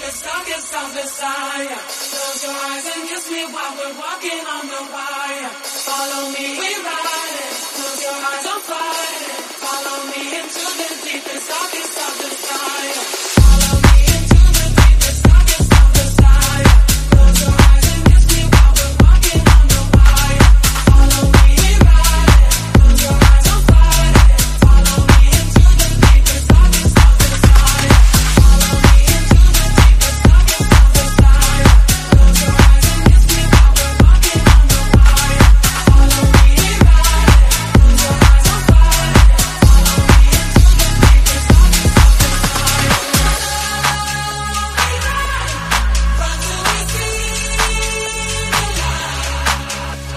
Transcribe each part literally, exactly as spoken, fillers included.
deepest, darkest of desire. Close your eyes and kiss me while we're walking on the wire. Follow me, we're riding. Close your eyes, I'm fighting. Follow me into the deepest, darkest of desire. Follow me into the deepest, darkest of desire. Close your eyes and kiss me while we're walking on the wire. Follow me, we're riding. Close your eyes, I'm fighting. Follow me into the deepest, darkest of desire. Follow me into the deepest, darkest of desire. Close your eyes and kiss me while we're walking on the wire. Follow me, we're riding. Close your eyes, I'm fighting. Follow me into the deepest, darkest of desire. Run till we see the light.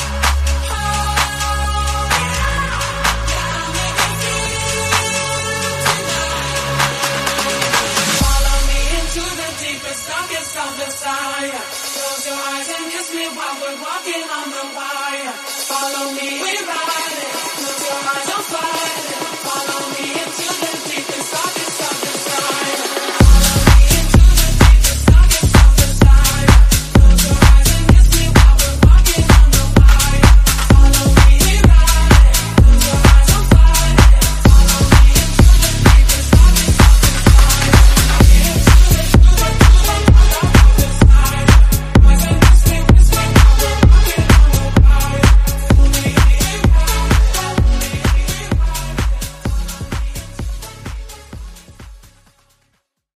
Follow me into the deepest, darkest of desire. Close your eyes and kiss me while we're walking on the wire. Follow me, we're riding.